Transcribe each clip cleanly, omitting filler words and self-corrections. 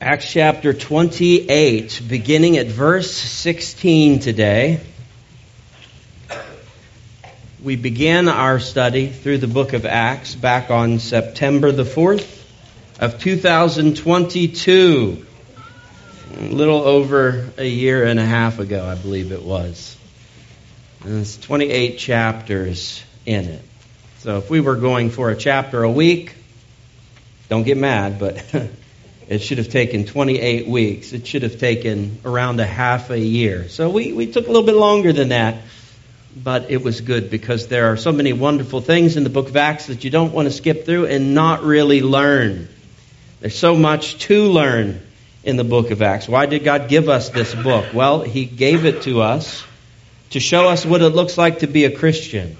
Acts chapter 28, beginning at verse 16 today. We began our study through the book of Acts back on September the 4th of 2022. A little over a year and a half ago, I believe it was. And there's 28 chapters in it. So if we were going for a chapter a week, don't get mad, but it should have taken 28 weeks. It should have taken around a half a year. So we took a little bit longer than that, but it was good because there are so many wonderful things in the book of Acts that you don't want to skip through and not really learn. There's so much to learn in the book of Acts. Why did God give us this book? Well, He gave it to us to show us what it looks like to be a Christian.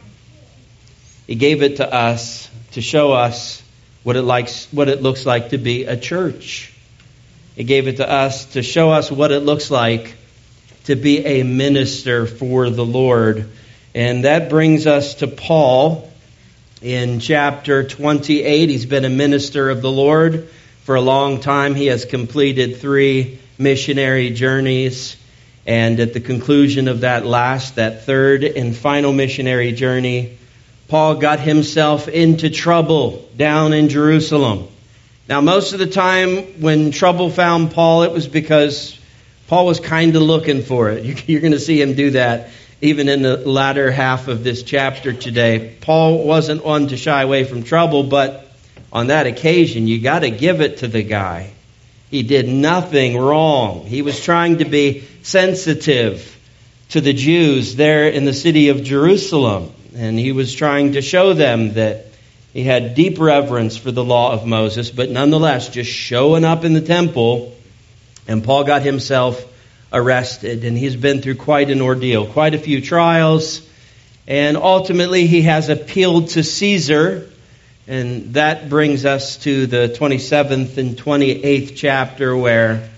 He gave it to us to show us what it looks like to be a church. He gave it to us to show us what it looks like to be a minister for the Lord. And that brings us to Paul in chapter 28. He's been a minister of the Lord for a long time. He has completed 3 missionary journeys. And at the conclusion of that third and final missionary journey, Paul got himself into trouble down in Jerusalem. Now, most of the time when trouble found Paul, it was because Paul was kind of looking for it. You're going to see him do that even in the latter half of this chapter today. Paul wasn't one to shy away from trouble, but on that occasion, you got to give it to the guy. He did nothing wrong. He was trying to be sensitive to the Jews there in the city of Jerusalem. And he was trying to show them that he had deep reverence for the law of Moses, but nonetheless just showing up in the temple. And Paul got himself arrested, and he's been through quite an ordeal, quite a few trials. And ultimately he has appealed to Caesar. And that brings us to the 27th and 28th chapter, where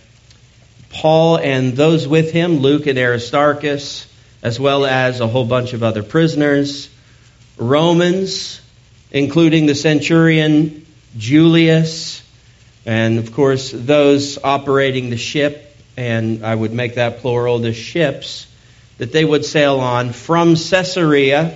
Paul and those with him, Luke and Aristarchus, as well as a whole bunch of other prisoners, Romans, including the centurion Julius, and of course those operating the ship, and I would make that plural, the ships that they would sail on from Caesarea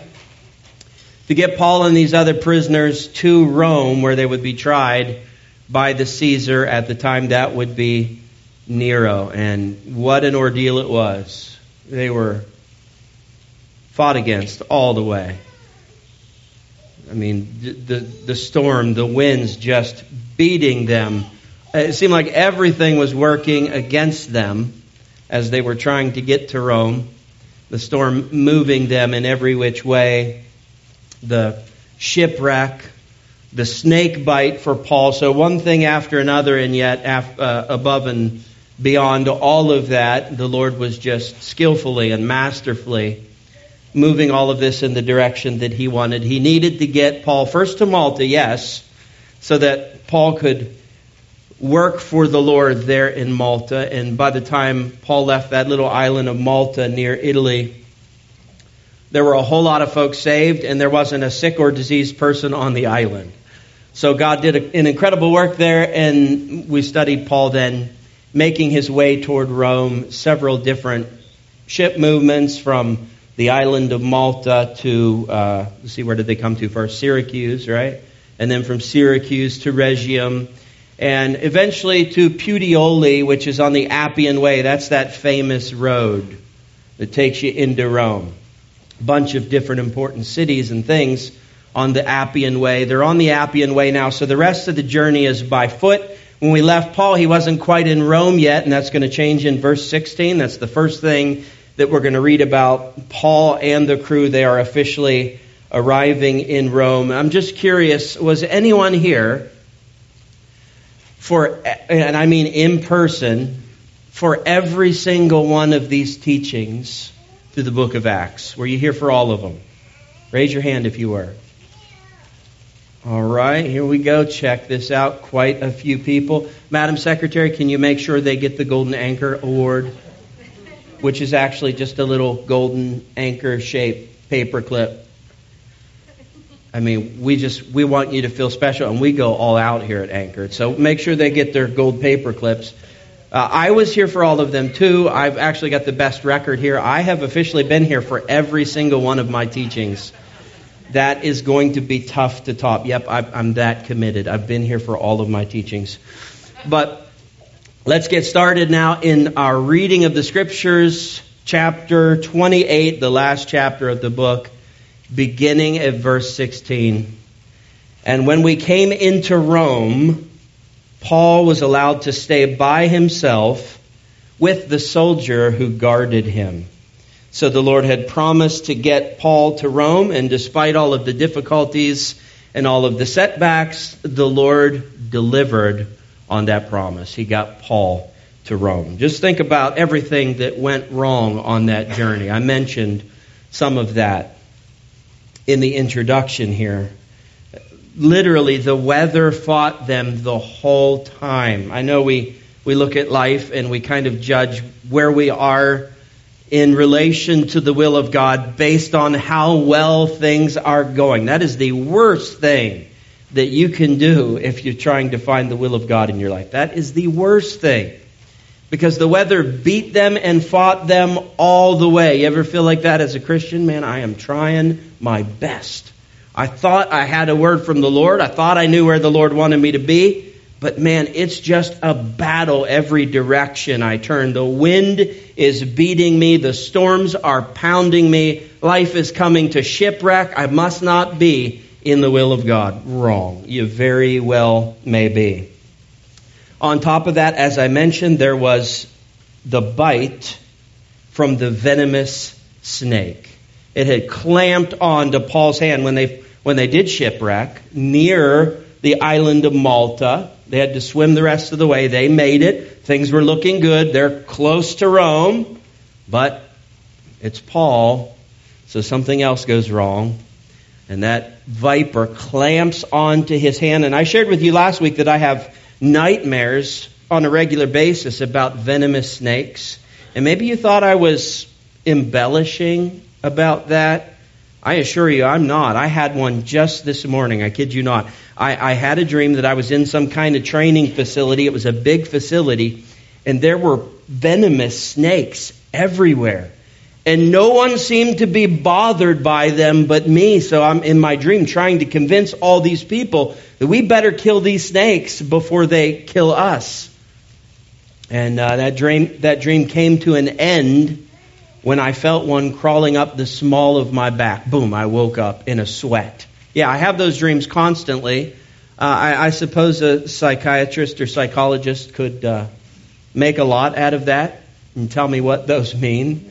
to get Paul and these other prisoners to Rome, where they would be tried by the Caesar at the time. That would be Nero. And what an ordeal it was. They were fought against all the way. I mean, the storm, the winds just beating them. It seemed like everything was working against them as they were trying to get to Rome. The storm moving them in every which way. The shipwreck, the snake bite for Paul. So one thing after another, and yet above and beyond all of that, the Lord was just skillfully and masterfully moving all of this in the direction that He wanted. He needed to get Paul first to Malta, yes, so that Paul could work for the Lord there in Malta. And by the time Paul left that little island of Malta near Italy, there were a whole lot of folks saved, and there wasn't a sick or diseased person on the island. So God did an incredible work there, and we studied Paul then making his way toward Rome, several different ship movements from the island of Malta to, let's see, where did they come to first? Syracuse, right? And then from Syracuse to Rhegium, and eventually to Puteoli, which is on the Appian Way. That's that famous road that takes you into Rome. A bunch of different important cities and things on the Appian Way. They're on the Appian Way now, so the rest of the journey is by foot. When we left Paul, he wasn't quite in Rome yet, and that's going to change in verse 16. That's the first thing that we're going to read about Paul and the crew. They are officially arriving in Rome. I'm just curious, was anyone here and I mean in person, for every single one of these teachings through the book of Acts? Were you here for all of them? Raise your hand if you were. All right, here we go. Check this out. Quite a few people. Madam Secretary, can you make sure they get the Golden Anchor Award? Which is actually just a little golden anchor-shaped paper clip. I mean, we want you to feel special, and we go all out here at Anchor. So make sure they get their gold paper clips. I was here for all of them, too. I've actually got the best record here. I have officially been here for every single one of my teachings. That is going to be tough to top. Yep, I'm that committed. I've been here for all of my teachings. But let's get started now in our reading of the Scriptures, chapter 28, the last chapter of the book, beginning at verse 16. And when we came into Rome, Paul was allowed to stay by himself with the soldier who guarded him. So the Lord had promised to get Paul to Rome, and despite all of the difficulties and all of the setbacks, the Lord delivered on that promise. He got Paul to Rome. Just think about everything that went wrong on that journey. I mentioned some of that in the introduction here. Literally, the weather fought them the whole time. I know we look at life and we kind of judge where we are in relation to the will of God based on how well things are going. That is the worst thing that you can do if you're trying to find the will of God in your life. That is the worst thing. Because the weather beat them and fought them all the way. You ever feel like that as a Christian? Man, I am trying my best. I thought I had a word from the Lord. I thought I knew where the Lord wanted me to be. But man, it's just a battle every direction I turn. The wind is beating me. The storms are pounding me. Life is coming to shipwreck. I must not be in the will of God. Wrong. You very well may be. On top of that, as I mentioned, there was the bite from the venomous snake. It had clamped onto Paul's hand when they did shipwreck near the island of Malta. They had to swim the rest of the way. They made it. Things were looking good. They're close to Rome, but it's Paul, so something else goes wrong. And that viper clamps onto his hand. And I shared with you last week that I have nightmares on a regular basis about venomous snakes. And maybe you thought I was embellishing about that. I assure you I'm not. I had one just this morning. I kid you not. I had a dream that I was in some kind of training facility. It was a big facility. And there were venomous snakes everywhere. And no one seemed to be bothered by them but me. So I'm in my dream trying to convince all these people that we better kill these snakes before they kill us. And that dream came to an end when I felt one crawling up the small of my back. Boom, I woke up in a sweat. Yeah, I have those dreams constantly. I suppose a psychiatrist or psychologist could make a lot out of that and tell me what those mean.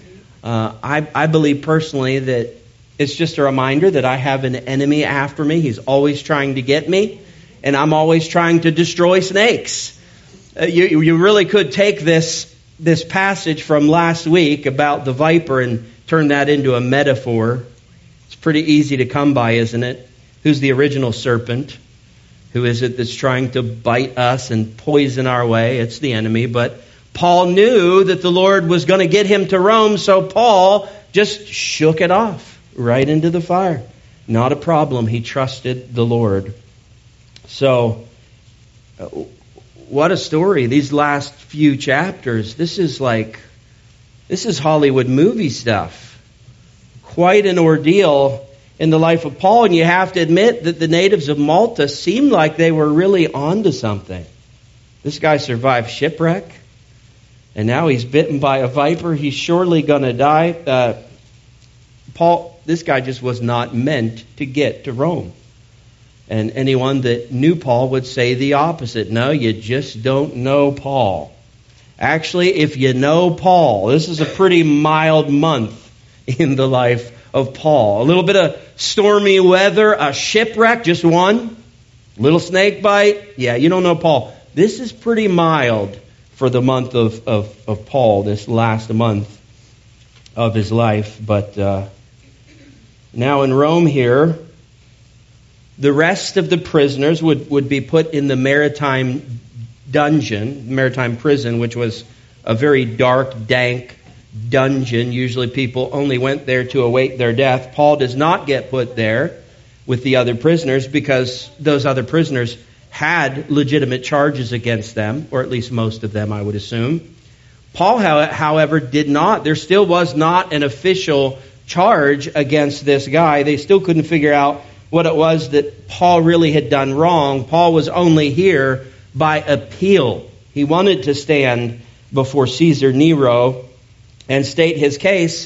I believe personally that it's just a reminder that I have an enemy after me. He's always trying to get me, and I'm always trying to destroy snakes. You really could take this passage from last week about the viper and turn that into a metaphor. It's pretty easy to come by, isn't it? Who's the original serpent? Who is it that's trying to bite us and poison our way? It's the enemy. But Paul knew that the Lord was going to get him to Rome, so Paul just shook it off right into the fire. Not a problem. He trusted the Lord. So, what a story. These last few chapters, this is Hollywood movie stuff. Quite an ordeal in the life of Paul, and you have to admit that the natives of Malta seemed like they were really onto something. This guy survived shipwreck, and now he's bitten by a viper. He's surely going to die. This guy just was not meant to get to Rome. And anyone that knew Paul would say the opposite. No, you just don't know Paul. Actually, if you know Paul, this is a pretty mild month in the life of Paul. A little bit of stormy weather, a shipwreck, just one. Little snake bite. Yeah, you don't know Paul. This is pretty mild for the month of Paul, this last month of his life. But now in Rome here, the rest of the prisoners would be put in the maritime dungeon, maritime prison, which was a very dark, dank dungeon. Usually people only went there to await their death. Paul does not get put there. with the other prisoners because those other prisoners had legitimate charges against them, or at least most of them, I would assume. Paul, however, did not. There still was not an official charge against this guy. They still couldn't figure out what it was that Paul really had done wrong. Paul was only here by appeal. He wanted to stand before Caesar Nero and state his case.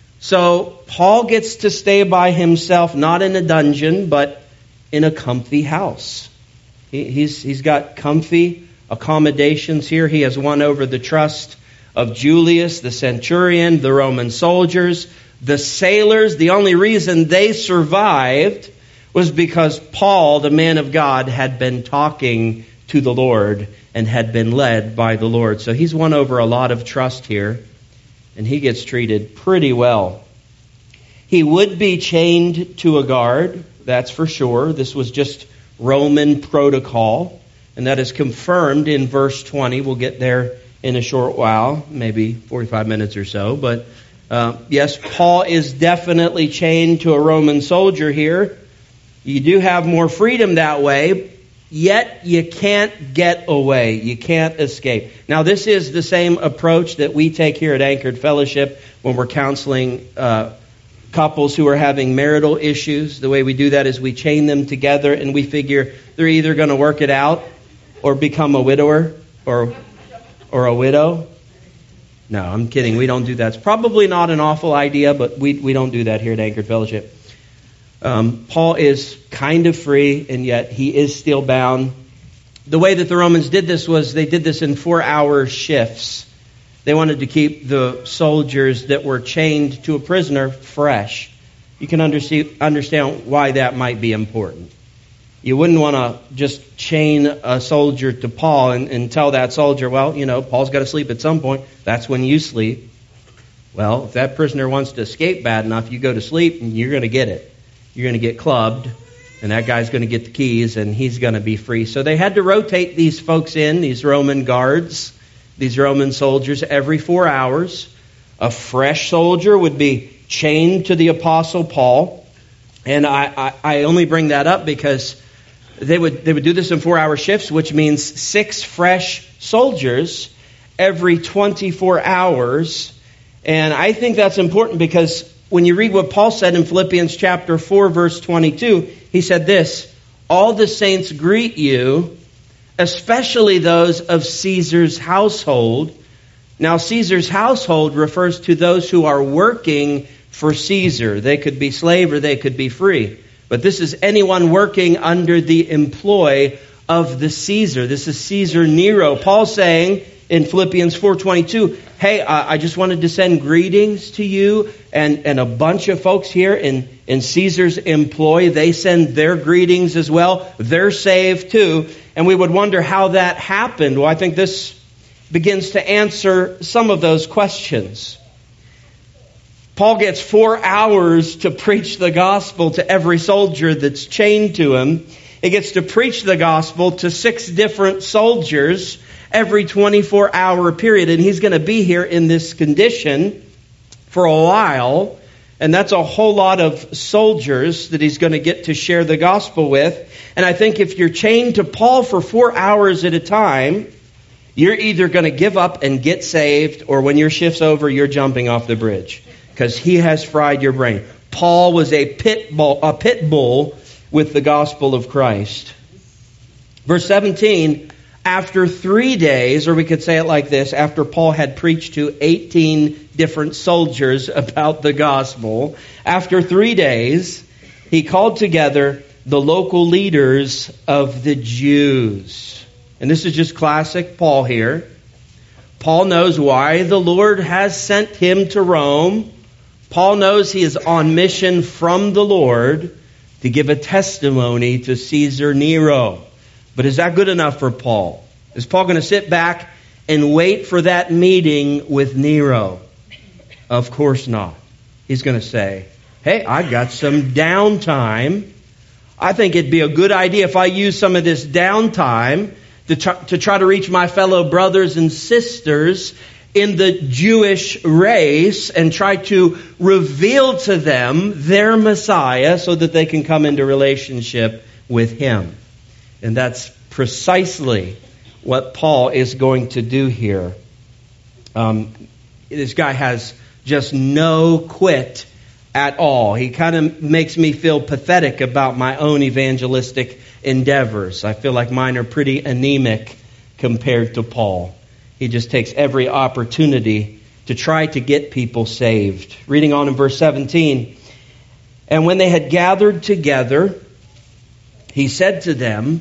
So Paul gets to stay by himself, not in a dungeon, but in a comfy house. He's got comfy accommodations here. He has won over the trust of Julius, the centurion, the Roman soldiers, the sailors. The only reason they survived was because Paul, the man of God, had been talking to the Lord and had been led by the Lord. So he's won over a lot of trust here, and he gets treated pretty well. He would be chained to a guard, that's for sure. This was just Roman protocol, and that is confirmed in verse 20. We'll get there in a short while, maybe 45 minutes or so. But yes, Paul is definitely chained to a Roman soldier here. You do have more freedom that way, yet you can't get away. You can't escape. Now, this is the same approach that we take here at Anchored Fellowship when we're counseling couples who are having marital issues. The way we do that is we chain them together and we figure they're either going to work it out or become a widower or a widow. No, I'm kidding. We don't do that. It's probably not an awful idea, but we don't do that here at Anchored Fellowship. Paul is kind of free, and yet he is still bound. The way that the Romans did this was they did this in 4-hour shifts. They wanted to keep the soldiers that were chained to a prisoner fresh. You can understand why that might be important. You wouldn't want to just chain a soldier to Paul and tell that soldier, well, Paul's got to sleep at some point. That's when you sleep. Well, if that prisoner wants to escape bad enough, you go to sleep and you're going to get it. You're going to get clubbed, and that guy's going to get the keys, and he's going to be free. So they had to rotate these folks in, these Roman guards, these Roman soldiers, every 4 hours. A fresh soldier would be chained to the Apostle Paul. And I only bring that up because they would do this in 4-hour shifts, which means 6 fresh soldiers every 24 hours. And I think that's important because when you read what Paul said in Philippians chapter 4, verse 22, he said this, all the saints greet you, especially those of Caesar's household. Now, Caesar's household refers to those who are working for Caesar. They could be slave or they could be free. But this is anyone working under the employ of the Caesar. This is Caesar Nero. Paul's saying in Philippians 4:22, hey, I just wanted to send greetings to you and a bunch of folks here in Caesar's employ. They send their greetings as well. They're saved too. And we would wonder how that happened. Well, I think this begins to answer some of those questions. Paul gets 4 hours to preach the gospel to every soldier that's chained to him. He gets to preach the gospel to 6 different soldiers every 24-hour period. And he's going to be here in this condition for a while. And that's a whole lot of soldiers that he's going to get to share the gospel with. And I think if you're chained to Paul for 4 hours at a time, you're either going to give up and get saved, or when your shift's over, you're jumping off the bridge because he has fried your brain. Paul was a pit bull with the gospel of Christ. Verse 17, after 3 days, or we could say it like this, after Paul had preached to 18 different soldiers about the gospel, after 3 days, he called together the local leaders of the Jews. And this is just classic Paul here. Paul knows why the Lord has sent him to Rome. Paul knows he is on mission from the Lord to give a testimony to Caesar Nero. But is that good enough for Paul? Is Paul going to sit back and wait for that meeting with Nero? Of course not. He's going to say, hey, I got some downtime. I think it'd be a good idea if I use some of this downtime to try to reach my fellow brothers and sisters in the Jewish race and try to reveal to them their Messiah so that they can come into relationship with Him. And that's precisely what Paul is going to do here. This guy has just no quit at all. He kind of makes me feel pathetic about my own evangelistic endeavors. I feel like mine are pretty anemic compared to Paul. He just takes every opportunity to try to get people saved. Reading on in verse 17. And when they had gathered together, he said to them,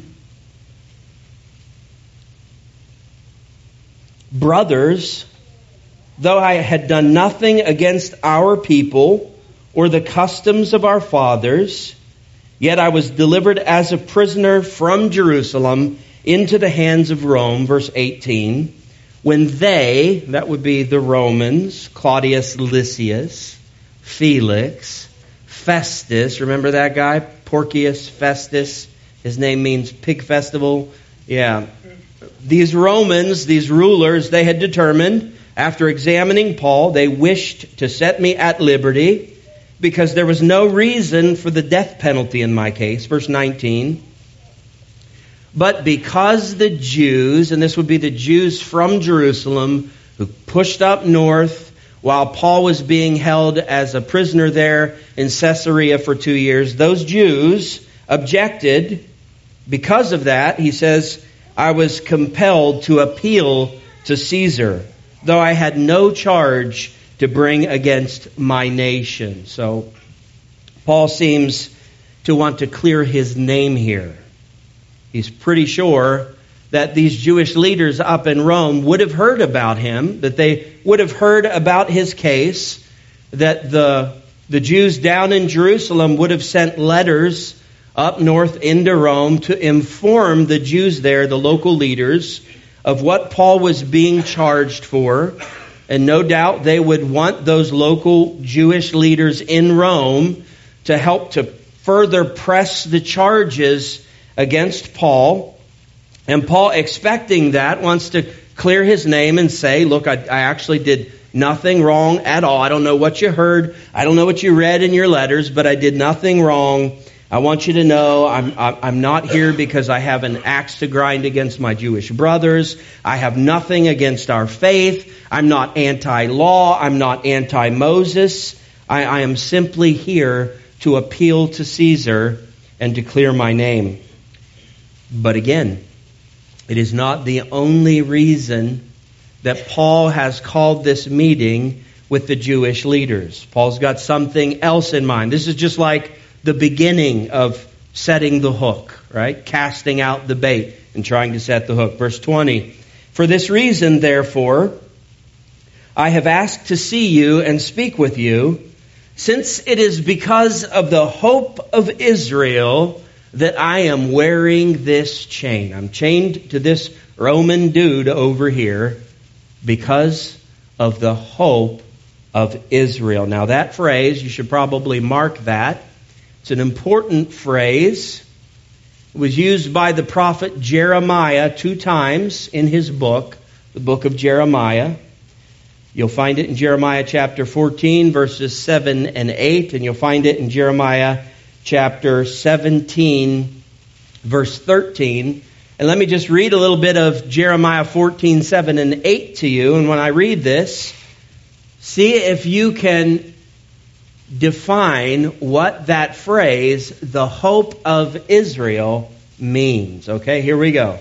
Brothers, though I had done nothing against our people or the customs of our fathers, yet I was delivered as a prisoner from Jerusalem into the hands of Rome, verse 18, when they, that would be the Romans, Claudius Lysias, Felix, Festus, remember that guy? Porcius Festus, his name means pig festival. Yeah. These Romans, these rulers, they had determined, after examining Paul, they wished to set me at liberty because there was no reason for the death penalty in my case. Verse 19. But because the Jews, and this would be the Jews from Jerusalem, who pushed up north while Paul was being held as a prisoner there in Caesarea for 2 years, those Jews objected. Because of that, he says, I was compelled to appeal to Caesar, though I had no charge to bring against my nation. So Paul seems to want to clear his name here. He's pretty sure that these Jewish leaders up in Rome would have heard about him, that they would have heard about his case, that the Jews down in Jerusalem would have sent letters up north into Rome to inform the Jews there, the local leaders, of what Paul was being charged for. And no doubt they would want those local Jewish leaders in Rome to help to further press the charges against Paul. And Paul, expecting that, wants to clear his name and say, look, I actually did nothing wrong at all. I don't know what you heard. I don't know what you read in your letters, but I did nothing wrong. I want you to know I'm not here because I have an axe to grind against my Jewish brothers. I have nothing against our faith. I'm not anti-law. I'm not anti-Moses. I am simply here to appeal to Caesar and to clear my name. But again, it is not the only reason that Paul has called this meeting with the Jewish leaders. Paul's got something else in mind. This is just like the beginning of setting the hook, right? Casting out the bait and trying to set the hook. Verse 20. For this reason, therefore, I have asked to see you and speak with you, since it is because of the hope of Israel that I am wearing this chain. I'm chained to this Roman dude over here because of the hope of Israel. Now that phrase, you should probably mark that. It's an important phrase. It was used by the prophet Jeremiah 2 times in his book, the book of Jeremiah. You'll find it in Jeremiah chapter 14, verses 7 and 8, and you'll find it in Jeremiah chapter 17, verse 13. And let me just read a little bit of Jeremiah 14, 7 and 8 to you. And when I read this, see if you can define what that phrase, the hope of Israel, means. Okay, here we go.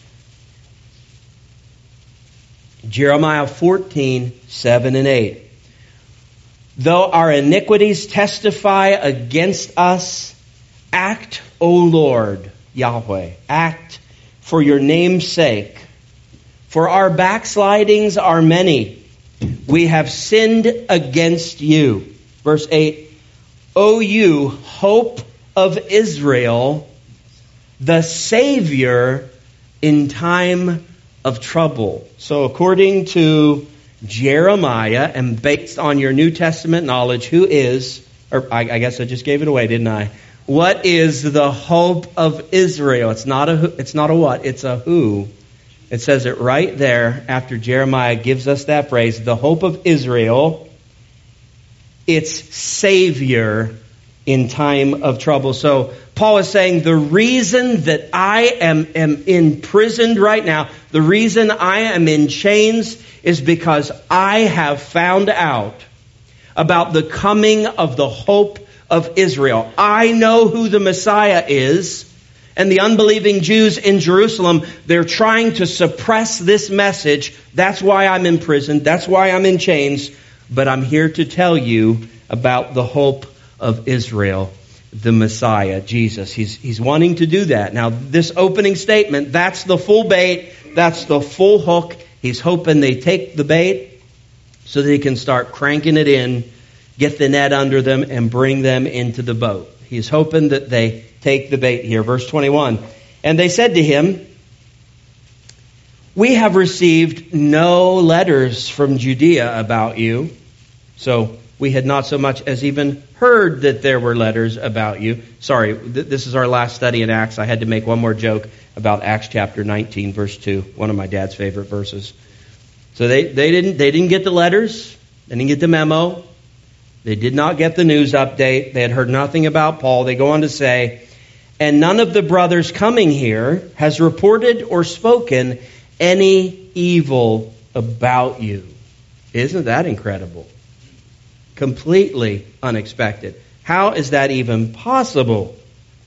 Jeremiah 14, 7 and 8. Though our iniquities testify against us, act, O Lord, Yahweh, act for your name's sake. For our backslidings are many. We have sinned against you. Verse 8, O you, hope of Israel, the Savior in time of trouble. So according to Jeremiah, and based on your New Testament knowledge, who is, or I guess I just gave it away, didn't I? What is the hope of Israel? It's not a what, it's a who. It says it right there after Jeremiah gives us that phrase, the hope of Israel, its Savior in time of trouble. So Paul is saying the reason that I am imprisoned right now, the reason I am in chains is because I have found out about the coming of the hope of Israel. I know who the Messiah is, and the unbelieving Jews in Jerusalem, they're trying to suppress this message. That's why I'm imprisoned. That's why I'm in chains. But I'm here to tell you about the hope of Israel, the Messiah, Jesus. He's wanting to do that. Now, this opening statement, that's the full bait. That's the full hook. He's hoping they take the bait so that he can start cranking it in, get the net under them, and bring them into the boat. He's hoping that they take the bait here. Verse 21. And they said to him, we have received no letters from Judea about you. So we had not so much as even heard that there were letters about you. Sorry, this is our last study in Acts. I had to make one more joke about Acts chapter 19, verse 2, one of my dad's favorite verses. So they didn't get the letters. They didn't get the memo. They did not get the news update. They had heard nothing about Paul. They go on to say, and none of the brothers coming here has reported or spoken any evil about you. Isn't that incredible? Completely unexpected. How is that even possible?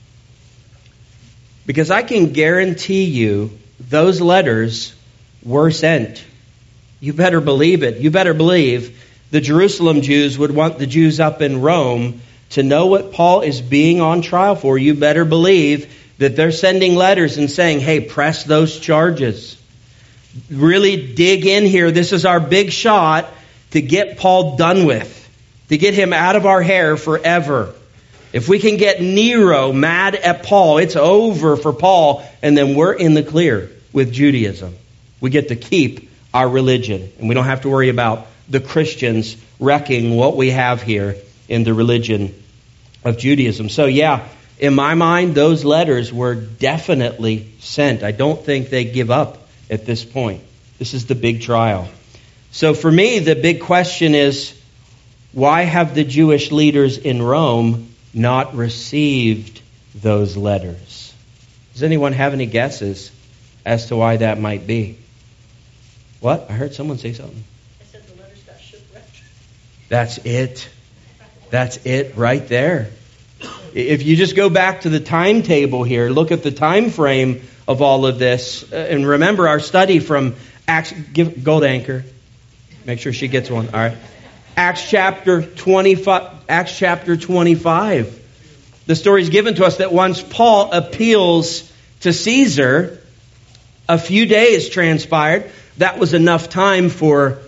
Because I can guarantee you those letters were sent. You better believe it. You better believe the Jerusalem Jews would want the Jews up in Rome to know what Paul is being on trial for. You better believe that they're sending letters and saying, hey, press those charges. Really dig in here. This is our big shot to get Paul done with, to get him out of our hair forever. If we can get Nero mad at Paul, it's over for Paul, and then we're in the clear with Judaism. We get to keep our religion, and we don't have to worry about the Christians wrecking what we have here in the religion of Judaism. So yeah, in my mind, those letters were definitely sent. I don't think they give up at this point. This is the big trial. So for me, the big question is, why have the Jewish leaders in Rome not received those letters? Does anyone have any guesses as to why that might be? What? I heard someone say something. I said the letters got shipwrecked. That's it. That's it right there. If you just go back to the timetable here, look at the time frame of all of this, and remember our study from Acts. Gold anchor. Make sure she gets one. All right. Acts chapter 25. Acts chapter 25. The story is given to us that once Paul appeals to Caesar, a few days transpired. That was enough time for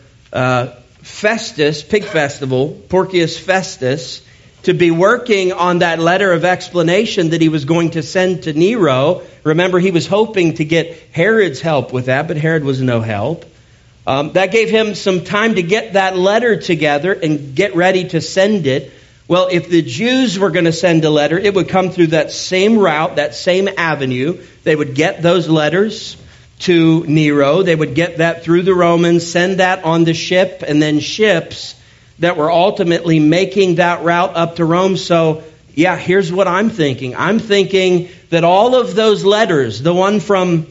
Festus, Pig Festival, Porcius Festus, to be working on that letter of explanation that he was going to send to Nero. Remember, he was hoping to get Herod's help with that, but Herod was no help. That gave him some time to get that letter together and get ready to send it. Well, if the Jews were going to send a letter, it would come through that same route, that same avenue. They would get those letters to Nero. They would get that through the Romans, send that on the ship, and then ships that were ultimately making that route up to Rome. So, yeah, here's what I'm thinking. I'm thinking that all of those letters, the one from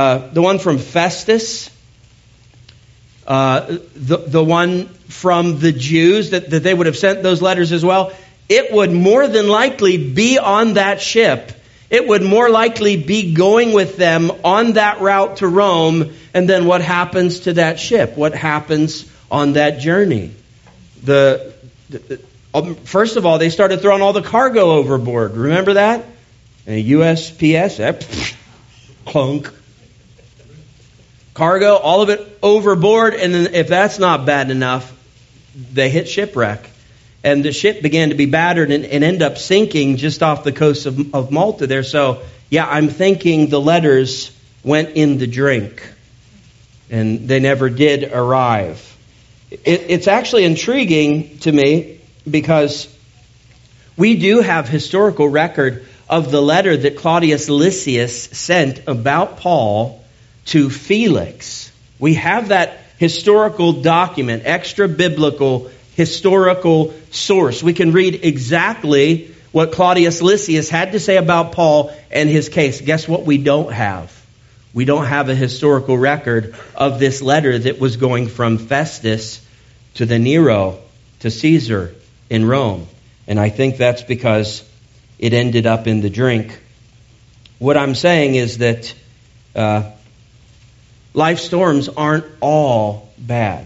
Festus, the one from the Jews, that they would have sent those letters as well, it would more than likely be on that ship. It would more likely be going with them on that route to Rome. And then what happens to that ship? What happens on that journey? First of all, they started throwing all the cargo overboard. Remember that? And USPS, clunk. Cargo, all of it overboard. And then if that's not bad enough, they hit shipwreck. And the ship began to be battered and end up sinking just off the coast of Malta there. So, yeah, I'm thinking the letters went in the drink. And they never did arrive. It's actually intriguing to me because we do have historical record of the letter that Claudius Lysias sent about Paul to Felix. We have that historical document, extra biblical historical source. We can read exactly what Claudius Lysias had to say about Paul and his case. Guess what we don't have? We don't have a historical record of this letter that was going from Festus to the Nero to Caesar in Rome. And I think that's because it ended up in the drink. What I'm saying is that life storms aren't all bad.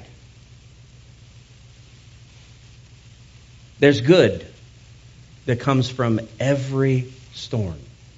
There's good that comes from every storm.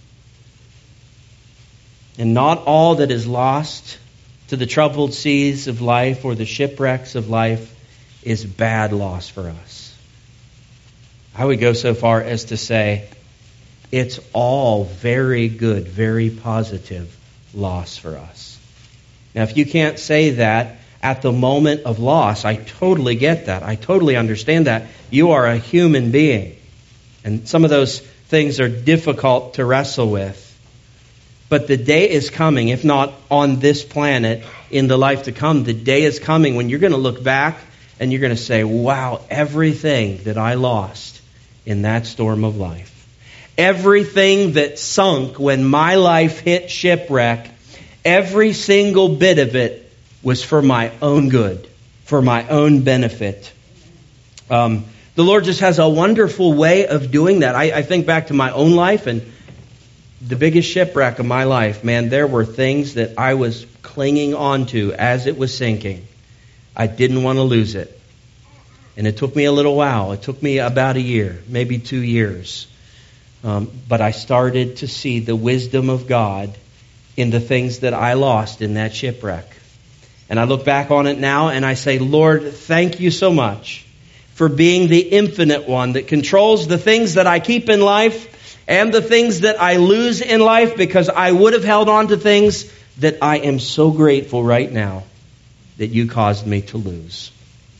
And not all that is lost to the troubled seas of life or the shipwrecks of life is bad loss for us. I would go so far as to say it's all very good, very positive loss for us. Now, if you can't say that at the moment of loss, I totally get that. I totally understand that. You are a human being. And some of those things are difficult to wrestle with. But the day is coming, if not on this planet, in the life to come, the day is coming when you're going to look back and you're going to say, wow, everything that I lost in that storm of life, everything that sunk when my life hit shipwreck, every single bit of it was for my own good, for my own benefit. The Lord just has a wonderful way of doing that. I think back to my own life and the biggest shipwreck of my life, man, there were things that I was clinging onto as it was sinking. I didn't want to lose it. And it took me a little while. It took me about a year, maybe 2 years. But I started to see the wisdom of God in the things that I lost in that shipwreck. And I look back on it now and I say, Lord, thank you so much for being the infinite one that controls the things that I keep in life and the things that I lose in life, because I would have held on to things that I am so grateful right now that you caused me to lose.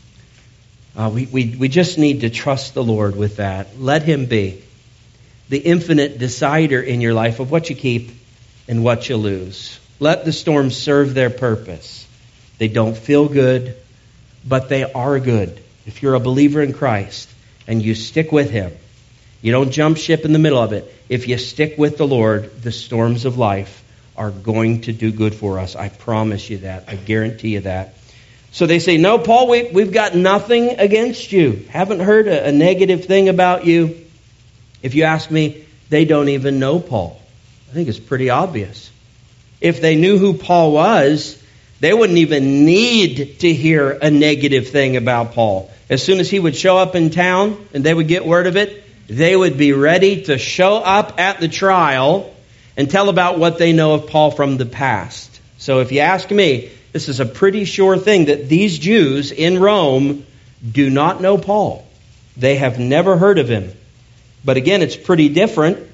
We just need to trust the Lord with that. Let Him be the infinite decider in your life of what you keep and what you lose. Let the storms serve their purpose. They don't feel good, but they are good. If you're a believer in Christ and you stick with Him, you don't jump ship in the middle of it. If you stick with the Lord, the storms of life are going to do good for us. I promise you that. I guarantee you that. So they say, no, Paul, we've got nothing against you. Haven't heard a negative thing about you. If you ask me, they don't even know Paul. I think it's pretty obvious. If they knew who Paul was, they wouldn't even need to hear a negative thing about Paul. As soon as he would show up in town and they would get word of it, they would be ready to show up at the trial and tell about what they know of Paul from the past. So if you ask me, this is a pretty sure thing that these Jews in Rome do not know Paul. They have never heard of him. But again, it's pretty different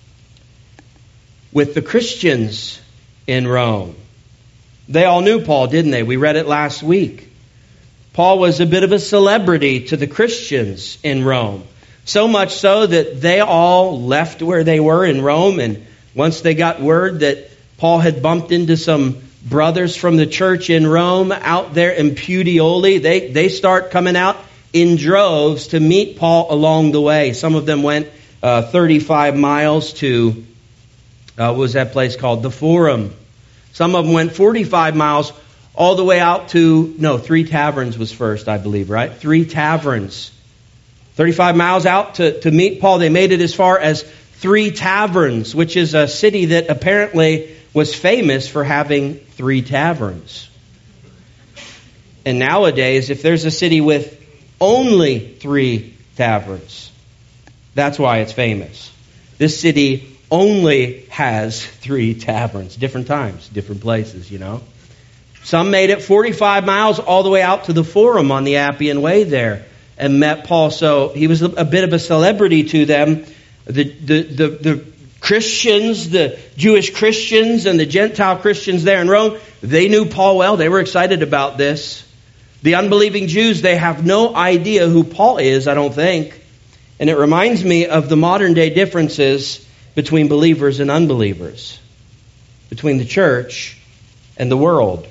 with the Christians in Rome. They all knew Paul, didn't they? We read it last week. Paul was a bit of a celebrity to the Christians in Rome. So much so that they all left where they were in Rome, and once they got word that Paul had bumped into some brothers from the church in Rome out there in Puteoli, they start coming out in droves to meet Paul along the way. Some of them went 35 miles to, what was that place called? The Forum. Some of them went 45 miles all the way out to, 3 Taverns was first, I believe, right? 3 Taverns. 35 miles out to meet Paul. They made it as far as 3 Taverns, which is a city that apparently was famous for having 3 taverns. And nowadays, if there's a city with only 3 taverns, that's why it's famous. This city only has 3 taverns. Different times, different places, Some made it 45 miles all the way out to the Forum on the Appian Way there and met Paul. So he was a bit of a celebrity to them. The Christians, the Jewish Christians and the Gentile Christians there in Rome, they knew Paul well. They were excited about this. The unbelieving Jews, they have no idea who Paul is, I don't think. And it reminds me of the modern day differences between believers and unbelievers, between the church and the world.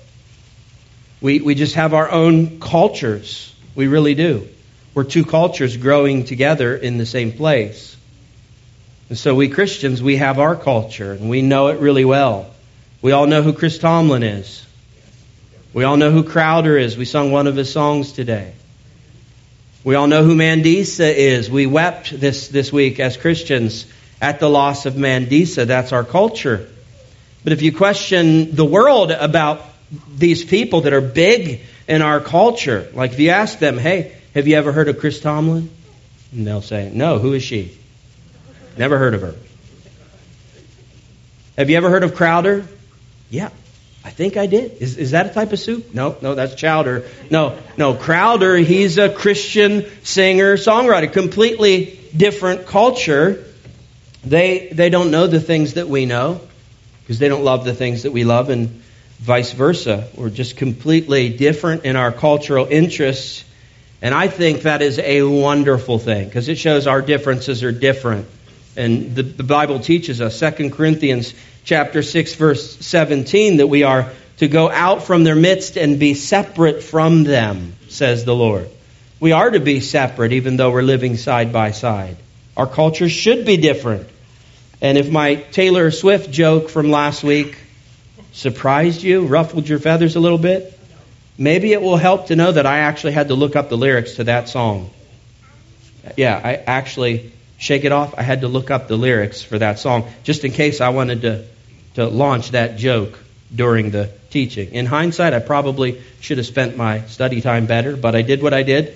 We just have our own cultures. We really do. We're two cultures growing together in the same place. And so we Christians, we have our culture, and we know it really well. We all know who Chris Tomlin is. We all know who Crowder is. We sung one of his songs today. We all know who Mandisa is. We wept this week as Christians at the loss of Mandisa. That's our culture. But if you question the world about these people that are big in our culture, like if you ask them, hey, have you ever heard of Chris Tomlin? And they'll say, no, who is she? Never heard of her. Have you ever heard of Crowder? Yeah, I think I did. Is that a type of soup? No, that's chowder. No, Crowder, he's a Christian singer, songwriter, completely different culture. They don't know the things that we know because they don't love the things that we love, and vice versa. We're just completely different in our cultural interests. And I think that is a wonderful thing because it shows our differences are different. And the Bible teaches us, 2 Corinthians chapter 6, verse 17, that we are to go out from their midst and be separate from them, says the Lord. We are to be separate even though we're living side by side. Our cultures should be different. And if my Taylor Swift joke from last week surprised you, ruffled your feathers a little bit, maybe it will help to know that I actually had to look up the lyrics to that song. Yeah, I actually, shake it off, I had to look up the lyrics for that song, just in case I wanted to launch that joke during the teaching. In hindsight, I probably should have spent my study time better, but I did what I did.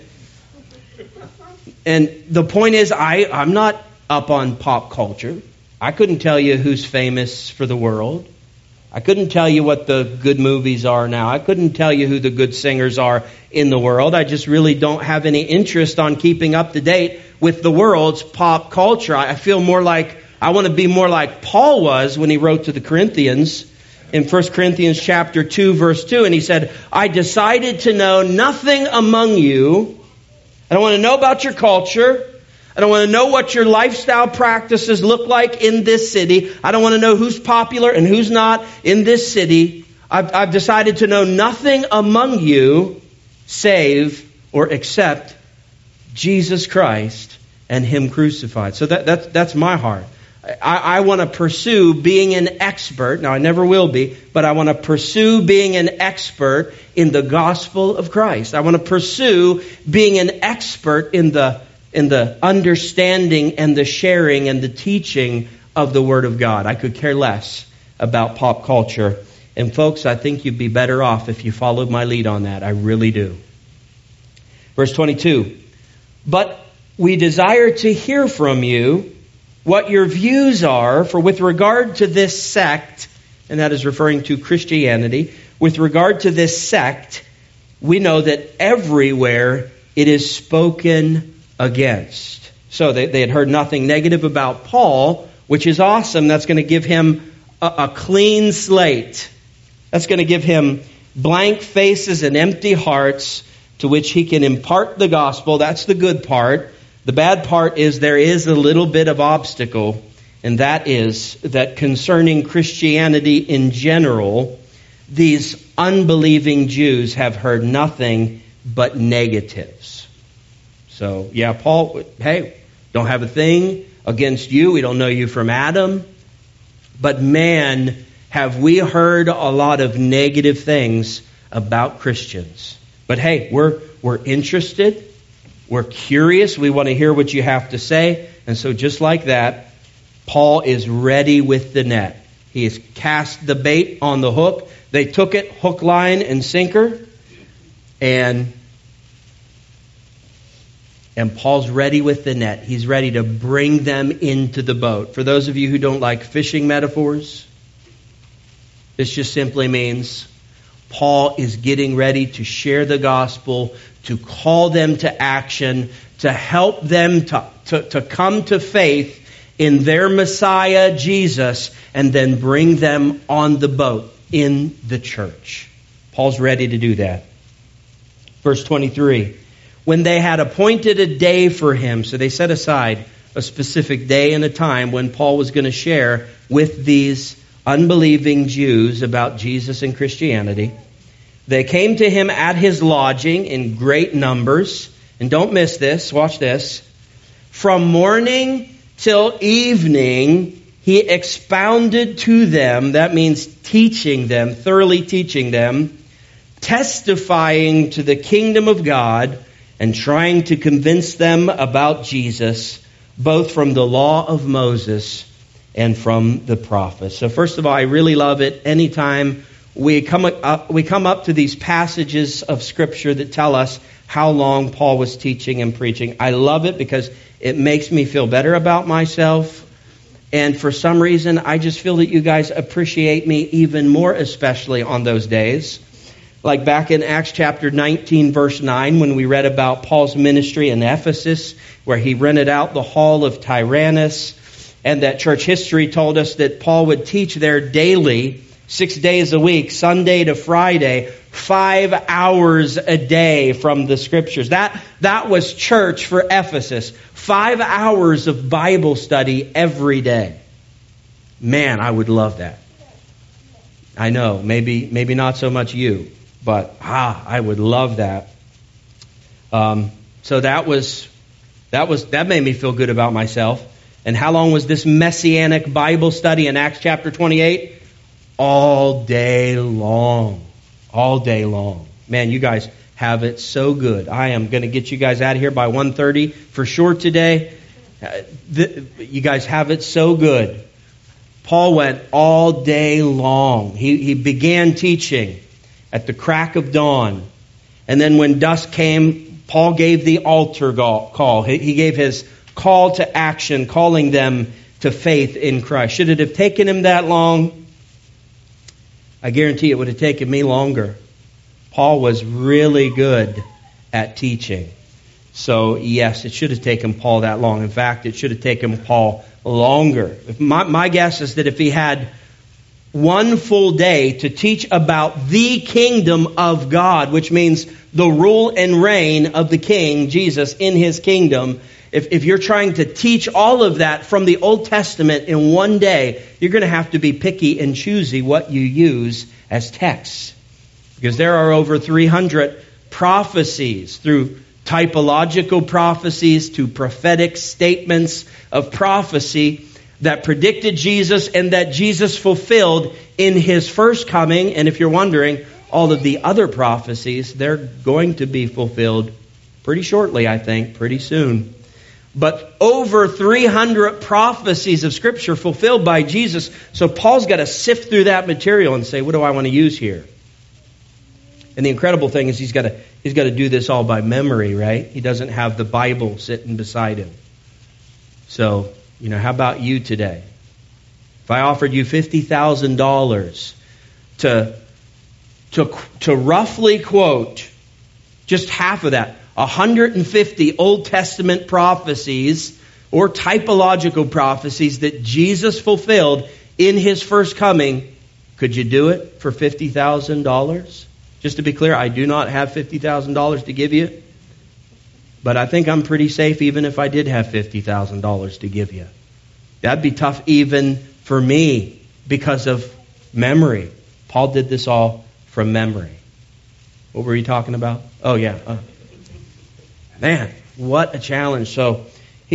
And the point is, I'm not up on pop culture. I couldn't tell you who's famous for the world. I couldn't tell you what the good movies are now. I couldn't tell you who the good singers are in the world. I just really don't have any interest on keeping up to date with the world's pop culture. I feel more like, I want to be more like Paul was when he wrote to the Corinthians in 1 Corinthians chapter 2, verse 2. And he said, I decided to know nothing among you. I don't want to know about your culture. I don't want to know what your lifestyle practices look like in this city. I don't want to know who's popular and who's not in this city. I've decided to know nothing among you save or except Jesus Christ and Him crucified. So that's my heart. I want to pursue being an expert. Now, I never will be, but I want to pursue being an expert in the gospel of Christ. I want to pursue being an expert in the understanding and the sharing and the teaching of the Word of God. I could care less about pop culture. And folks, I think you'd be better off if you followed my lead on that. I really do. Verse 22. But we desire to hear from you what your views are, for with regard to this sect, and that is referring to Christianity, with regard to this sect, we know that everywhere it is spoken against. So they had heard nothing negative about Paul, which is awesome. That's going to give him a clean slate. That's going to give him blank faces and empty hearts to which he can impart the gospel. That's the good part. The bad part is there is a little bit of obstacle, and that is that concerning Christianity in general, these unbelieving Jews have heard nothing but negatives. So, yeah, Paul, hey, don't have a thing against you. We don't know you from Adam. But man, have we heard a lot of negative things about Christians. But hey, we're interested. We're curious. We want to hear what you have to say. And so just like that, Paul is ready with the net. He has cast the bait on the hook. They took it hook, line, and sinker. And Paul's ready with the net. He's ready to bring them into the boat. For those of you who don't like fishing metaphors, this just simply means Paul is getting ready to share the gospel, to call them to action, to help them to come to faith in their Messiah, Jesus, and then bring them on the boat in the church. Paul's ready to do that. Verse 23. When they had appointed a day for him, so they set aside a specific day and a time when Paul was going to share with these unbelieving Jews about Jesus and Christianity. They came to him at his lodging in great numbers. And don't miss this, watch this. From morning till evening, he expounded to them, that means teaching them, thoroughly teaching them, testifying to the kingdom of God, and trying to convince them about Jesus, both from the law of Moses and from the prophets. So first of all, I really love it anytime we come up to these passages of Scripture that tell us how long Paul was teaching and preaching. I love it because it makes me feel better about myself. And for some reason, I just feel that you guys appreciate me even more, especially on those days. Like back in Acts chapter 19, verse 9, when we read about Paul's ministry in Ephesus, where he rented out the hall of Tyrannus, and that church history told us that Paul would teach there daily, 6 days a week, Sunday to Friday, 5 hours a day from the Scriptures. That was church for Ephesus. 5 hours of Bible study every day. Man, I would love that. I know, maybe not so much you, but I would love that. So that made me feel good about myself. And how long was this messianic Bible study in Acts chapter 28? All day long. All day long. Man, you guys have it so good. I am going to get you guys out of here by 1:30 for sure today. You guys have it so good. Paul went all day long. He began teaching at the crack of dawn. And then when dusk came, Paul gave the altar call. He gave his call to action, calling them to faith in Christ. Should it have taken him that long? I guarantee it would have taken me longer. Paul was really good at teaching. So yes, it should have taken Paul that long. In fact, it should have taken Paul longer. My guess is that if he had one full day to teach about the kingdom of God, which means the rule and reign of the King, Jesus, in his kingdom, if you're trying to teach all of that from the Old Testament in one day, you're going to have to be picky and choosy what you use as texts. Because there are over 300 prophecies, through typological prophecies to prophetic statements of prophecy that predicted Jesus and that Jesus fulfilled in his first coming. And if you're wondering, all of the other prophecies, they're going to be fulfilled pretty shortly, I think, pretty soon. But over 300 prophecies of Scripture fulfilled by Jesus. So Paul's got to sift through that material and say, what do I want to use here? And the incredible thing is he's got to do this all by memory, right? He doesn't have the Bible sitting beside him. So, how about you today? If I offered you $50,000 to roughly quote just half of that, 150 Old Testament prophecies or typological prophecies that Jesus fulfilled in his first coming, could you do it for $50,000? Just to be clear, I do not have $50,000 to give you, but I think I'm pretty safe even if I did have $50,000 to give you. That'd be tough even for me because of memory. Paul did this all from memory. What were you talking about? Oh, yeah. Man, what a challenge. So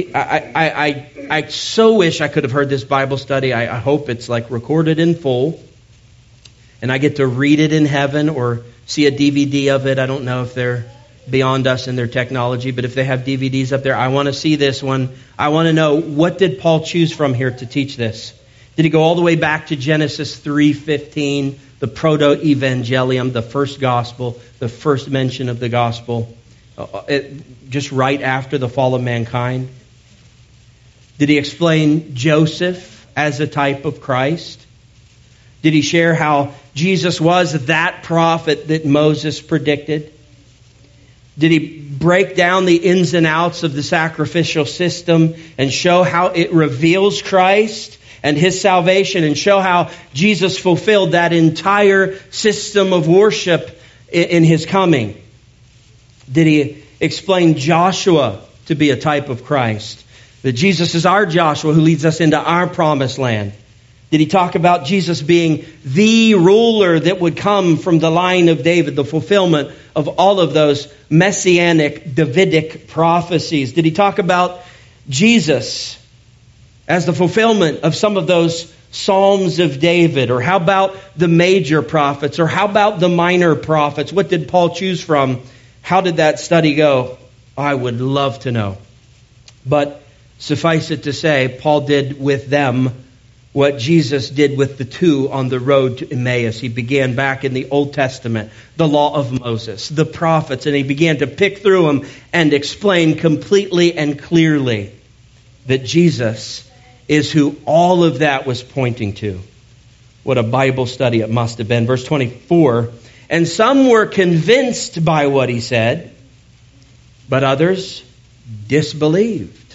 I so wish I could have heard this Bible study. I hope it's like recorded in full and I get to read it in heaven or see a DVD of it. I don't know if they're beyond us in their technology, but if they have DVDs up there, I want to see this one. I want to know, what did Paul choose from here to teach this? Did he go all the way back to Genesis 3:15, the proto-evangelium, the first gospel, the first mention of the gospel, just right after the fall of mankind? Did he explain Joseph as a type of Christ? Did he share how Jesus was that prophet that Moses predicted? Did he break down the ins and outs of the sacrificial system and show how it reveals Christ and his salvation and show how Jesus fulfilled that entire system of worship in his coming? Did he explain Joshua to be a type of Christ? That Jesus is our Joshua who leads us into our promised land. Did he talk about Jesus being the ruler that would come from the line of David, the fulfillment of all of those messianic Davidic prophecies? Did he talk about Jesus as the fulfillment of some of those Psalms of David? Or how about the major prophets? Or how about the minor prophets? What did Paul choose from? How did that study go? I would love to know. But suffice it to say, Paul did with them what Jesus did with the two on the road to Emmaus. He began back in the Old Testament, the law of Moses, the prophets, and he began to pick through them and explain completely and clearly that Jesus is who all of that was pointing to. What a Bible study it must have been. Verse 24, and some were convinced by what he said, but others disbelieved.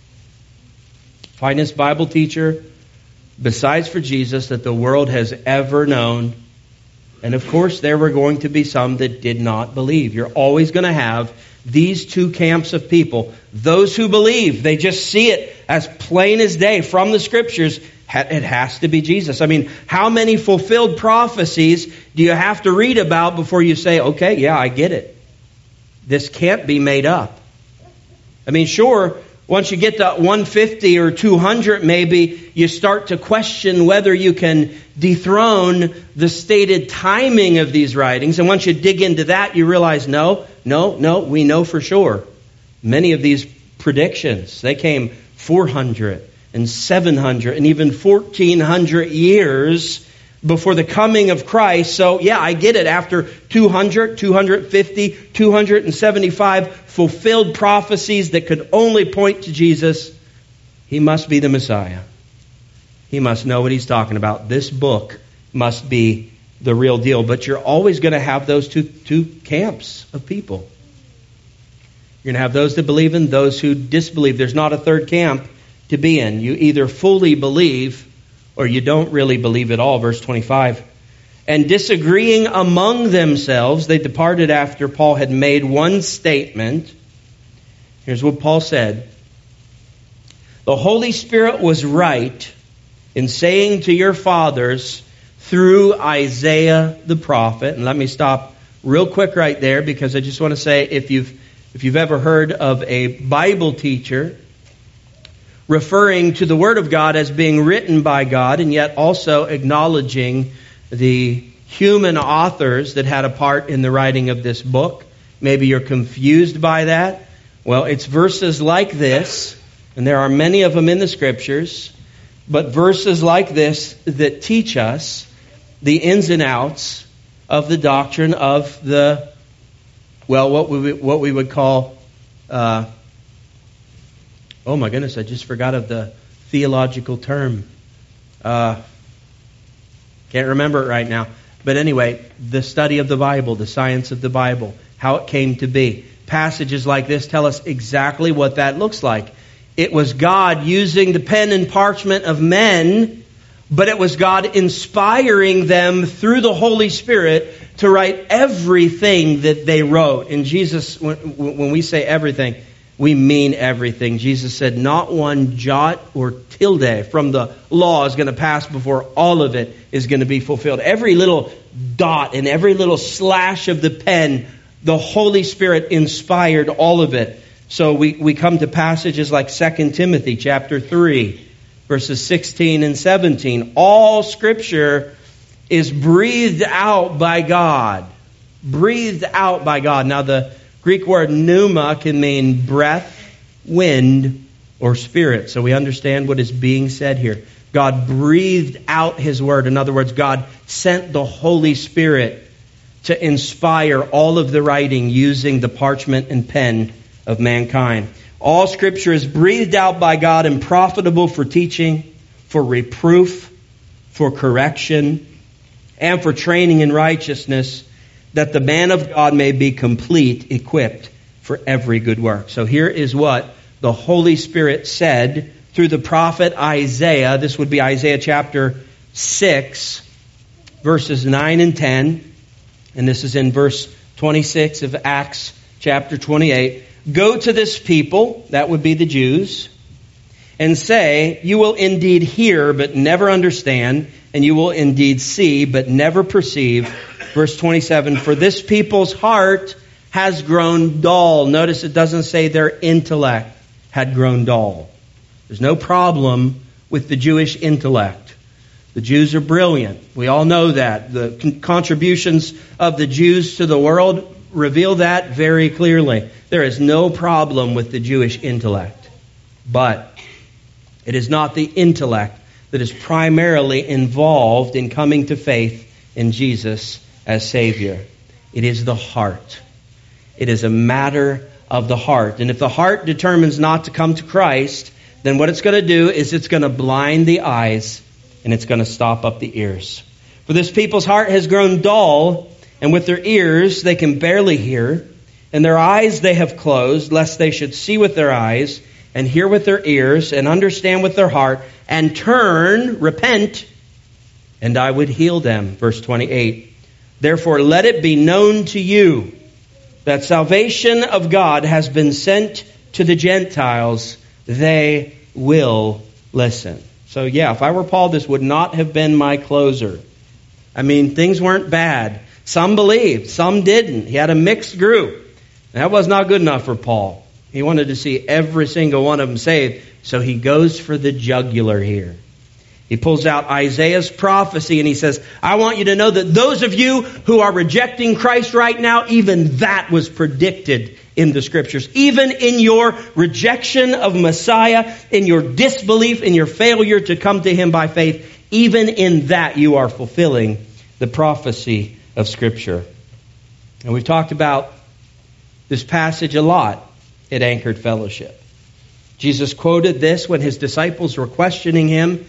Finest Bible teacher besides for Jesus that the world has ever known. And of course, there were going to be some that did not believe. You're always going to have these two camps of people. Those who believe, they just see it as plain as day from the Scriptures. It has to be Jesus. I mean, how many fulfilled prophecies do you have to read about before you say, okay, yeah, I get it. This can't be made up. I mean, sure, once you get to 150 or 200, maybe you start to question whether you can dethrone the stated timing of these writings. And once you dig into that, you realize, no, we know for sure. Many of these predictions, they came 400 and 700 and even 1400 years before the coming of Christ. So yeah, I get it. After 200, 250, 275 fulfilled prophecies that could only point to Jesus, he must be the Messiah. He must know what he's talking about. This book must be the real deal. But you're always going to have those two camps of people. You're going to have those that believe and those who disbelieve. There's not a third camp to be in. You either fully believe or you don't really believe at all. Verse 25. And disagreeing among themselves, they departed after Paul had made one statement. Here's what Paul said. The Holy Spirit was right in saying to your fathers through Isaiah the prophet. And let me stop real quick right there, because I just want to say, if you've ever heard of a Bible teacher referring to the Word of God as being written by God, and yet also acknowledging the human authors that had a part in the writing of this book. Maybe you're confused by that. Well, it's verses like this, and there are many of them in the Scriptures, but verses like this that teach us the ins and outs of the doctrine of the, well, what we would call oh my goodness, I just forgot of the theological term. Can't remember it right now. But anyway, the study of the Bible, the science of the Bible, how it came to be. Passages like this tell us exactly what that looks like. It was God using the pen and parchment of men, but it was God inspiring them through the Holy Spirit to write everything that they wrote. And Jesus, when we say everything, we mean everything. Jesus said not one jot or tilde from the law is going to pass before all of it is going to be fulfilled. Every little dot and every little slash of the pen, the Holy Spirit inspired all of it. So we come to passages like 2 Timothy chapter 3, verses 16 and 17. All Scripture is breathed out by God. Breathed out by God. Now the Greek word pneuma can mean breath, wind, or spirit. So we understand what is being said here. God breathed out His Word. In other words, God sent the Holy Spirit to inspire all of the writing using the parchment and pen of mankind. All Scripture is breathed out by God and profitable for teaching, for reproof, for correction, and for training in righteousness, that the man of God may be complete, equipped for every good work. So here is what the Holy Spirit said through the prophet Isaiah. This would be Isaiah chapter 6, verses 9 and 10. And this is in verse 26 of Acts chapter 28. Go to this people, that would be the Jews, and say, you will indeed hear, but never understand, and you will indeed see, but never perceive. Verse 27, for this people's heart has grown dull. Notice it doesn't say their intellect had grown dull. There's no problem with the Jewish intellect. The Jews are brilliant. We all know that. The contributions of the Jews to the world reveal that very clearly. There is no problem with the Jewish intellect. But it is not the intellect that is primarily involved in coming to faith in Jesus as Savior. It is the heart. It is a matter of the heart. And if the heart determines not to come to Christ, then what it's going to do is it's going to blind the eyes and it's going to stop up the ears. For this people's heart has grown dull, and with their ears they can barely hear, and their eyes they have closed, lest they should see with their eyes, and hear with their ears, and understand with their heart, and turn, repent, and I would heal them. Verse 28. Therefore let it be known to you that salvation of God has been sent to the Gentiles. They will listen. So yeah, if I were Paul, this would not have been my closer. I mean, things weren't bad. Some believed, some didn't. He had a mixed group. That was not good enough for Paul. He wanted to see every single one of them saved, so he goes for the jugular here. He pulls out Isaiah's prophecy and he says, I want you to know that those of you who are rejecting Christ right now, even that was predicted in the Scriptures. Even in your rejection of Messiah, in your disbelief, in your failure to come to Him by faith, even in that you are fulfilling the prophecy of Scripture. And we've talked about this passage a lot at Anchored Fellowship. Jesus quoted this when His disciples were questioning Him.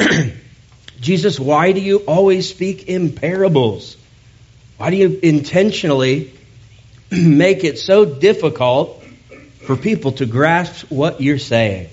Jesus, why do you always speak in parables? Why do you intentionally make it so difficult for people to grasp what you're saying?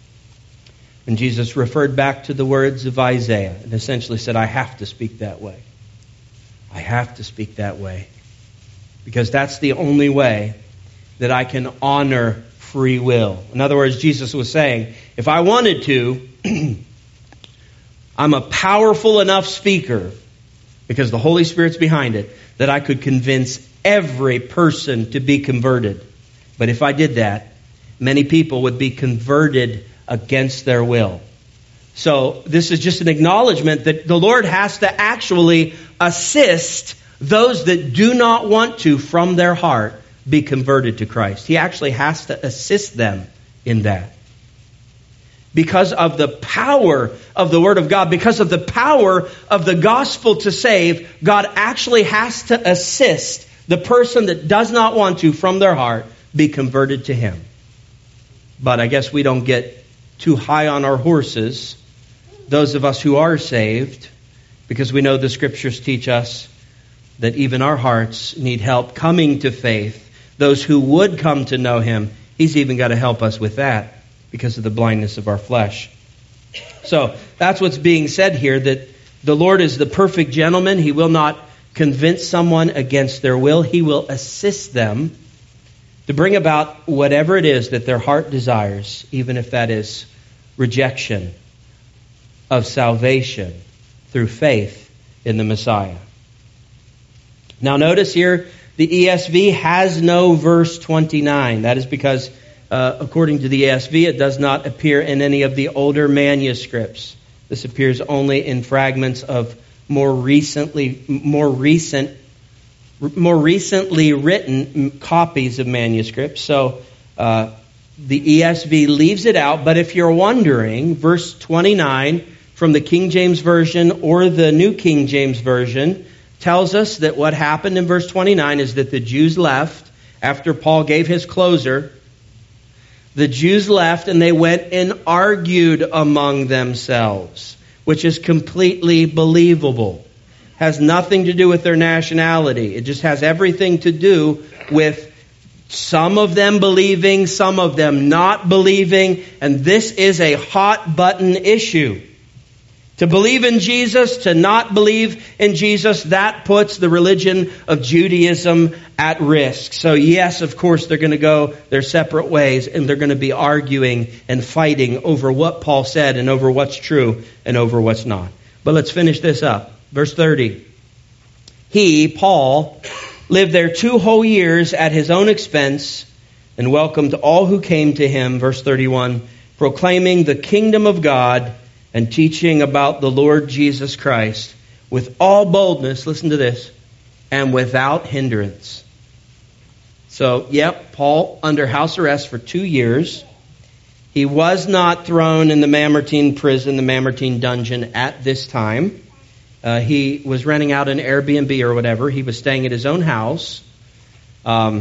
And Jesus referred back to the words of Isaiah and essentially said, I have to speak that way. I have to speak that way. Because that's the only way that I can honor free will. In other words, Jesus was saying, if I wanted to, I'm a powerful enough speaker, because the Holy Spirit's behind it, that I could convince every person to be converted. But if I did that, many people would be converted against their will. So this is just an acknowledgement that the Lord has to actually assist those that do not want to, from their heart, be converted to Christ. He actually has to assist them in that. Because of the power of the Word of God, because of the power of the gospel to save, God actually has to assist the person that does not want to, from their heart, be converted to Him. But I guess we don't get too high on our horses, those of us who are saved, because we know the Scriptures teach us that even our hearts need help coming to faith. Those who would come to know Him, He's even got to help us with that, because of the blindness of our flesh. So that's what's being said here, that the Lord is the perfect gentleman. He will not convince someone against their will. He will assist them to bring about whatever it is that their heart desires, even if that is rejection of salvation through faith in the Messiah. Now notice here, the ESV has no verse 29. That is because according to the ESV, it does not appear in any of the older manuscripts. This appears only in fragments of more recently written copies of manuscripts. So the ESV leaves it out. But if you're wondering, verse 29 from the King James Version or the New King James Version tells us that what happened in verse 29 is that the Jews left after Paul gave his closer. The Jews left and they went and argued among themselves, which is completely believable. Has nothing to do with their nationality. It just has everything to do with some of them believing, some of them not believing, and this is a hot button issue. To believe in Jesus, to not believe in Jesus, that puts the religion of Judaism at risk. So yes, of course, they're going to go their separate ways, and they're going to be arguing and fighting over what Paul said and over what's true and over what's not. But let's finish this up. Verse 30. He, Paul, lived there 2 whole years at his own expense and welcomed all who came to him. Verse 31. Proclaiming the kingdom of God and teaching about the Lord Jesus Christ with all boldness, listen to this, and without hindrance. So, Paul under house arrest for 2 years. He was not thrown in the Mamertine prison, the Mamertine dungeon at this time. He was renting out an Airbnb or whatever. He was staying at his own house. And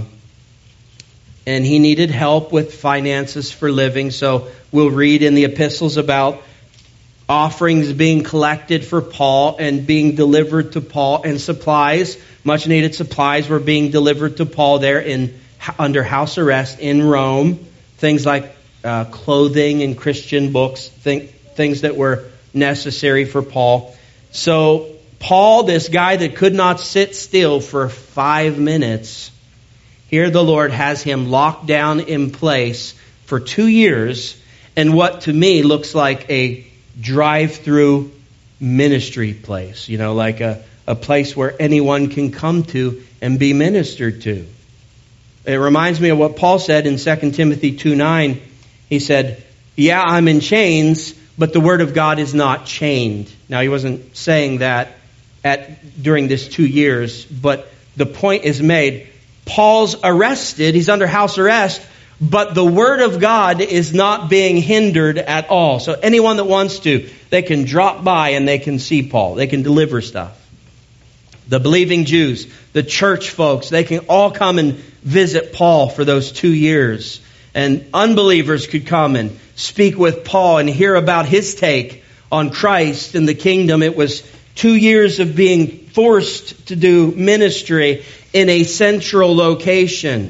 he needed help with finances for living. So we'll read in the epistles about offerings being collected for Paul and being delivered to Paul, and supplies, much needed supplies, were being delivered to Paul there under house arrest in Rome. Things like clothing and Christian books, things that were necessary for Paul. So Paul, this guy that could not sit still for 5 minutes, here the Lord has him locked down in place for 2 years, and what to me looks like a drive-through ministry place, like a place where anyone can come to and be ministered to. It reminds me of what Paul said in 2 Timothy 2:9. He said, I'm in chains, but the word of God is not chained. Now, he wasn't saying that during this 2 years, but the point is made. Paul's arrested, he's under house arrest, but the word of God is not being hindered at all. So anyone that wants to, they can drop by and they can see Paul. They can deliver stuff. The believing Jews, the church folks, they can all come and visit Paul for those 2 years. And unbelievers could come and speak with Paul and hear about his take on Christ and the kingdom. It was 2 years of being forced to do ministry in a central location.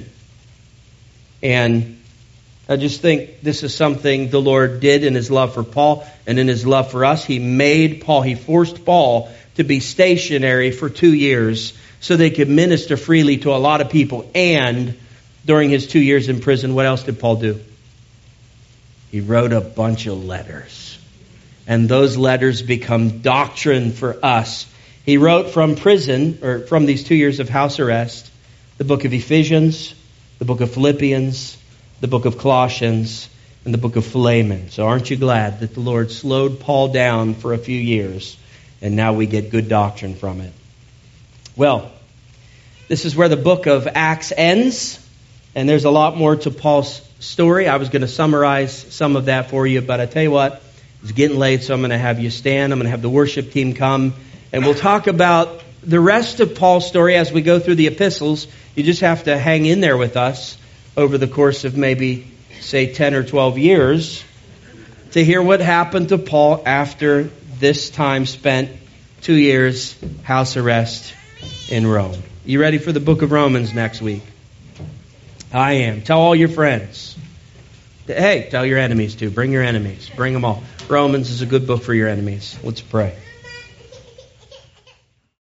And I just think this is something the Lord did in His love for Paul and in His love for us. He forced Paul to be stationary for 2 years so they could minister freely to a lot of people. And during his 2 years in prison, what else did Paul do? He wrote a bunch of letters. And those letters become doctrine for us. He wrote from prison, or from these 2 years of house arrest, the book of Ephesians, the book of Philippians, the book of Colossians, and the book of Philemon. So aren't you glad that the Lord slowed Paul down for a few years, and now we get good doctrine from it? Well, this is where the book of Acts ends, and there's a lot more to Paul's story. I was going to summarize some of that for you, but I tell you what, it's getting late, so I'm going to have you stand. I'm going to have the worship team come, and we'll talk about the rest of Paul's story as we go through the epistles. You just have to hang in there with us over the course of maybe, say, 10 or 12 years to hear what happened to Paul after this time spent 2 years house arrest in Rome. You ready for the book of Romans next week? I am. Tell all your friends. Hey, tell your enemies too. Bring your enemies. Bring them all. Romans is a good book for your enemies. Let's pray.